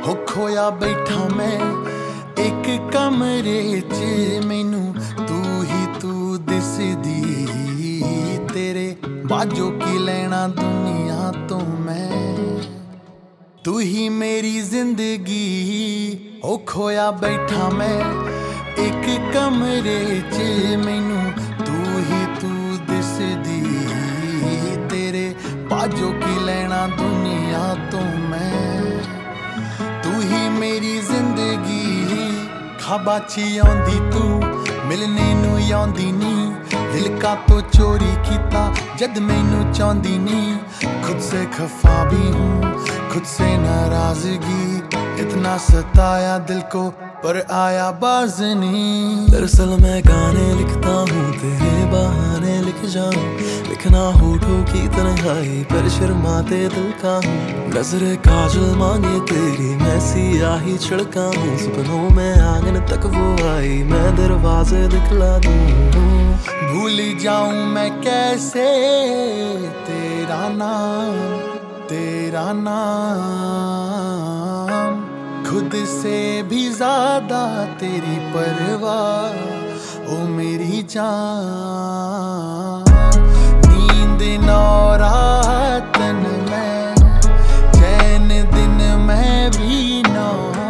हो खोया बैठा मैं एक कमरे च मैनू तू ही तू दिसदी। तेरे बाजो की लेना दुनिया तो मैं, तू ही मेरी जिंदगी। हो खोया बैठा मैं एक कमरे च मैनू तू ही तू दिसदी। तेरे बाजो की लेना दुनिया तो मैं, तू ही मेरी जिंदगी। ख्वाबां च आउंदी तू मिलने नू आउंदी नी, दिल का तो चोरी कीता जद मैनू चाहंदी नी। खुद से खफा भी हूँ खुद से नाराजगी, इतना सताया दिल को पर आया बाज नहीं। दरअसल मैं गाने लिखता हूँ तेरे बहाने लिख जाऊं, लिखना होठों की तन्हाई पर शर्माते दिल का हूँ। नजरे काजल मांगे तेरी मैं सियाही छिड़का हूँ, सपनों में आंगन तक वो आई मैं दरवाजे दिखला दूँ। भूल जाऊं मैं कैसे तेरा नाम, तेरा नाम। खुद से भी ज्यादा तेरी परवाह ओ मेरी जान। नींद नौरातन में चैन दिन में भी ना,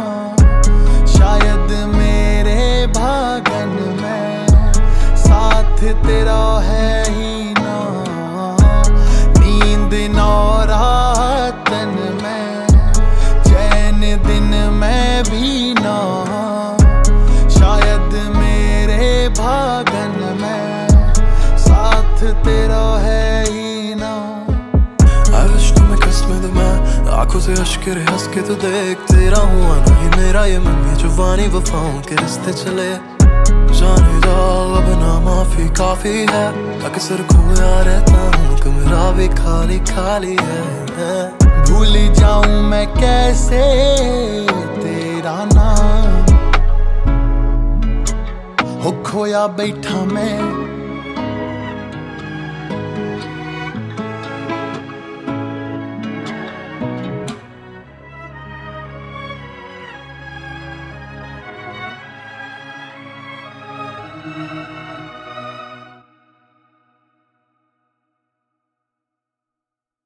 शायद मेरे भागन में साथ तेरा है ही ना। नींद नौरातन में चैन दिन में भी ना, शायद मेरे भागन में साथ तेरा है ही ना। I wish तुम्हें किस्मत में आंखों से अश्किर हंस के तो देख, तेरा हुआ नहीं मेरा ये मन में जुबानी वफाओं के रिश्ते चले। जाने जाओ अब ना माफी काफी है, अक्सर खोया रहता हूँ कमरा भी खाली खाली है। भूल जाऊं मैं कैसे तेरा नाम, हो खोया बैठा मैं